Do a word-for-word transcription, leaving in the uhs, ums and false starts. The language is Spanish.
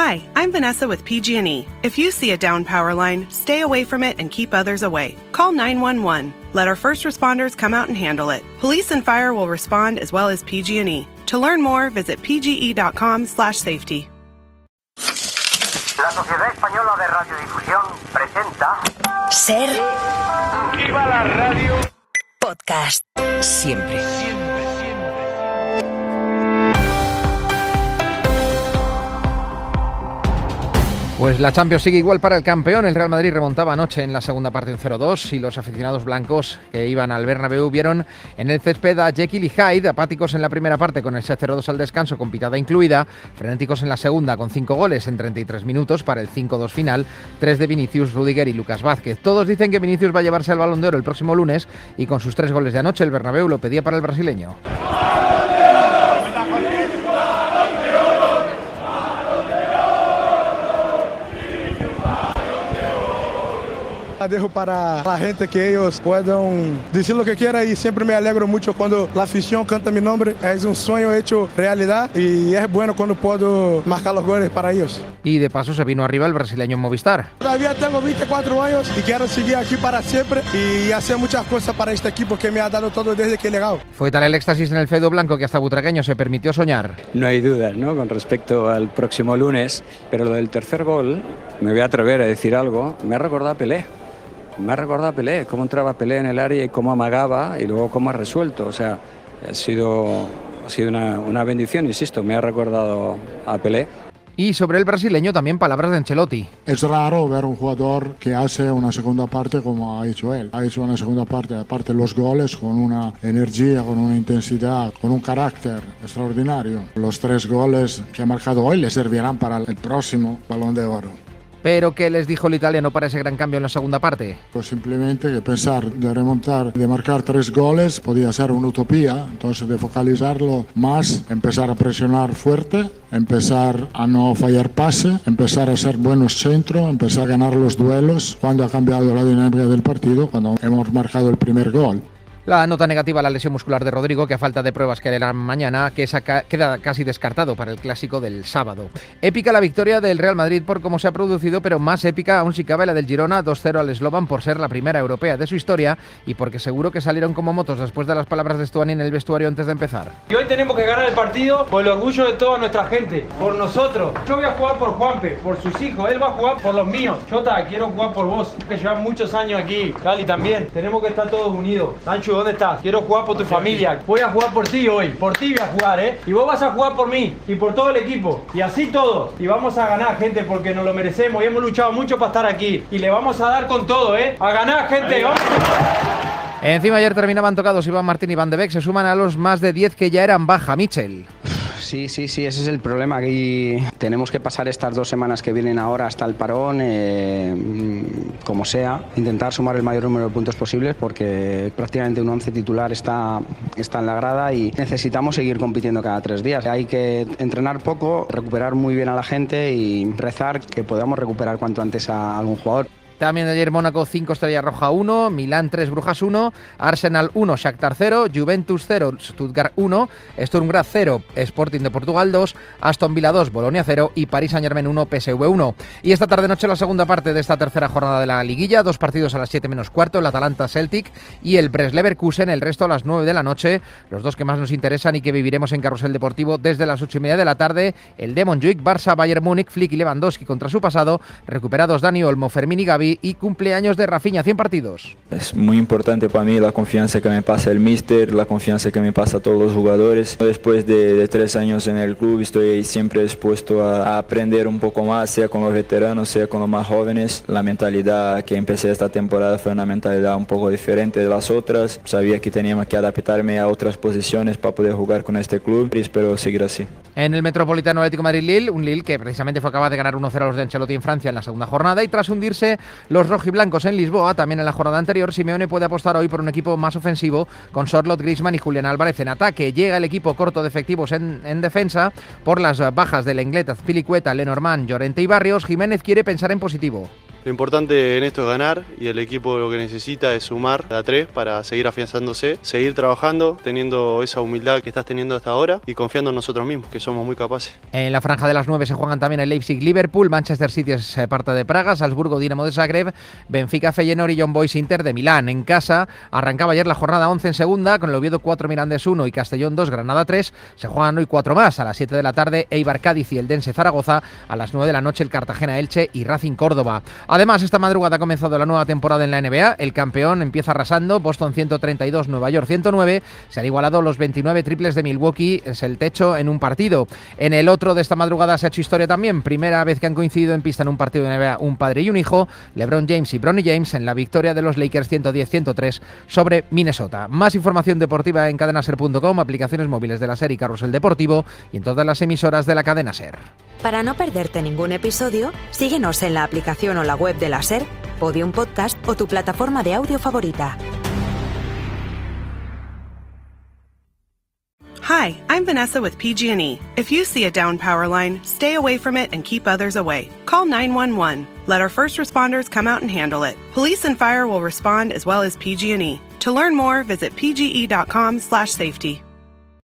Hi, I'm Vanessa with P G and E. If you see a down power line, stay away from it and keep others away. Call nine one one. Let our first responders come out and handle it. Police and fire will respond as well as P G and E. To learn more, visit p g e dot com slash safety. La Sociedad Española de Radiodifusión presenta Ser ¡Viva la radio! Podcast. Siempre. Pues la Champions sigue igual para el campeón. El Real Madrid remontaba anoche en la segunda parte en cero dos y los aficionados blancos que iban al Bernabéu vieron en el césped a Jekyll y Hyde, apáticos en la primera parte con el seis cero dos al descanso con pitada incluida, frenéticos en la segunda con cinco goles en treinta y tres minutos para el cinco dos final, tres de Vinicius, Rudiger y Lucas Vázquez. Todos dicen que Vinicius va a llevarse el Balón de Oro el próximo lunes y con sus tres goles de anoche el Bernabéu lo pedía para el brasileño. Dejo para la gente que ellos puedan decir lo que quieran y siempre me alegro mucho cuando la afición canta mi nombre. Es un sueño hecho realidad y es bueno cuando puedo marcar los goles para ellos. Y de paso se vino arriba el brasileño en Movistar. Todavía tengo veinticuatro años y quiero seguir aquí para siempre y hacer muchas cosas para este equipo que me ha dado todo desde que he llegado. Fue tal el éxtasis en el feudo blanco que hasta butragueño se permitió soñar. No hay dudas, ¿no?, con respecto al próximo lunes, pero lo del tercer gol, me voy a atrever a decir algo, me ha recordado a Pelé. Me ha recordado a Pelé, cómo entraba Pelé en el área y cómo amagaba y luego cómo ha resuelto. O sea, ha sido, ha sido una, una bendición, insisto, me ha recordado a Pelé. Y sobre el brasileño también palabras de Ancelotti. Es raro ver un jugador que hace una segunda parte como ha hecho él. Ha hecho una segunda parte, aparte de los goles, con una energía, con una intensidad, con un carácter extraordinario. Los tres goles que ha marcado hoy le servirán para el próximo Balón de Oro. ¿Pero qué les dijo el italiano para ese gran cambio en la segunda parte? Pues simplemente que pensar de remontar, de marcar tres goles, podía ser una utopía. Entonces de focalizarlo más, empezar a presionar fuerte, empezar a no fallar pase, empezar a ser buenos centros, empezar a ganar los duelos. Cuando ha cambiado la dinámica del partido, cuando hemos marcado el primer gol. La nota negativa a la lesión muscular de Rodrigo, que a falta de pruebas que harán mañana, que saca, queda casi descartado para el clásico del sábado. Épica la victoria del Real Madrid por cómo se ha producido, pero más épica aún si cabe la del Girona, dos cero al Slovan por ser la primera europea de su historia y porque seguro que salieron como motos después de las palabras de Stuani en el vestuario antes de empezar. Y hoy tenemos que ganar el partido por el orgullo de toda nuestra gente, por nosotros. Yo voy a jugar por Juanpe, por sus hijos, él va a jugar por los míos. Jota, quiero jugar por vos, que llevan muchos años aquí. Cali también, tenemos que estar todos unidos. Sancho, ¿dónde estás? Quiero jugar por tu familia. Voy a jugar por ti hoy. Por ti voy a jugar, ¿eh? Y vos vas a jugar por mí y por todo el equipo. Y así todos. Y vamos a ganar, gente, porque nos lo merecemos. Y hemos luchado mucho para estar aquí. Y le vamos a dar con todo, ¿eh? A ganar, gente. ¡Vamos! Encima ayer terminaban tocados Iván Martín y Van de Beek. Se suman a los más de diez que ya eran baja. Michel. Sí, sí, sí, ese es el problema. Que tenemos que pasar estas dos semanas que vienen ahora hasta el parón, eh, como sea, intentar sumar el mayor número de puntos posibles porque prácticamente un once titular está, está en la grada y necesitamos seguir compitiendo cada tres días. Hay que entrenar poco, recuperar muy bien a la gente y rezar que podamos recuperar cuanto antes a algún jugador. También ayer Mónaco cinco, Estrella Roja uno, Milán tres, Brujas uno, Arsenal uno, Shakhtar cero, Juventus cero, Stuttgart uno, Sturm Graz cero, Sporting de Portugal dos, Aston Villa dos, Bolonia cero y Paris Saint-Germain uno, P S V uno. Y esta tarde noche la segunda parte de esta tercera jornada de la liguilla, dos partidos a las siete menos cuarto, el Atalanta Celtic y el Brest Leverkusen, el resto a las nueve de la noche, los dos que más nos interesan y que viviremos en Carrusel Deportivo desde las ocho y media de la tarde, el de Montjuic, Barça, Bayern Múnich, Flick y Lewandowski contra su pasado, recuperados Dani Olmo, Fermín y Gavi y cumpleaños de Rafinha, cien partidos. Es muy importante para mí la confianza que me pasa el míster, la confianza que me pasa todos los jugadores. Después de, de tres años en el club estoy siempre dispuesto a, a aprender un poco más, sea con los veteranos, sea con los más jóvenes. La mentalidad que empecé esta temporada fue una mentalidad un poco diferente de las otras. Sabía que teníamos que adaptarme a otras posiciones para poder jugar con este club y espero seguir así. En el Metropolitano Atlético Madrid-Lille, un Lille que precisamente fue capaz de ganar uno cero a los de Ancelotti en Francia en la segunda jornada y tras hundirse los rojiblancos en Lisboa, también en la jornada anterior, Simeone puede apostar hoy por un equipo más ofensivo con Sorloth, Griezmann y Julián Álvarez en ataque. Llega el equipo corto de efectivos en, en defensa por las bajas de Lenglet, Azpilicueta, Lenormand, Llorente y Barrios. Jiménez quiere pensar en positivo. Lo importante en esto es ganar y el equipo lo que necesita es sumar a tres para seguir afianzándose, seguir trabajando, teniendo esa humildad que estás teniendo hasta ahora y confiando en nosotros mismos, que somos muy capaces. En la franja de las nueve se juegan también el Leipzig-Liverpool, Manchester City es parte de Praga, Salzburgo-Dinamo de Zagreb, Benfica-Feyenoord y Young Boys Inter de Milán. En casa arrancaba ayer la jornada once en segunda, con el Oviedo cuatro, Mirandés uno y Castellón dos, Granada tres. Se juegan hoy cuatro más, a las siete de la tarde Eibar-Cádiz y el Dense Zaragoza, a las nueve de la noche el Cartagena-Elche y Racing Córdoba. Además, esta madrugada ha comenzado la nueva temporada en la N B A, el campeón empieza arrasando, Boston ciento treinta y dos, Nueva York ciento nueve, se han igualado los veintinueve triples de Milwaukee, es el techo en un partido. En el otro de esta madrugada se ha hecho historia también, primera vez que han coincidido en pista en un partido de N B A un padre y un hijo, LeBron James y Bronny James en la victoria de los Lakers ciento diez a ciento tres sobre Minnesota. Más información deportiva en cadena ser punto com, aplicaciones móviles de la SER y Carrusel Deportivo y en todas las emisoras de la cadena SER. Para no perderte ningún episodio, síguenos en la aplicación o la web de la SER, Podium Podcast o tu plataforma de audio favorita. Hi, I'm Vanessa with P G and E. If you see a down power line, stay away from it and keep others away. Call nine one one. Let our first responders come out and handle it. Police and fire will respond as well as P G and E. To learn more, visit p g e dot com slash safety.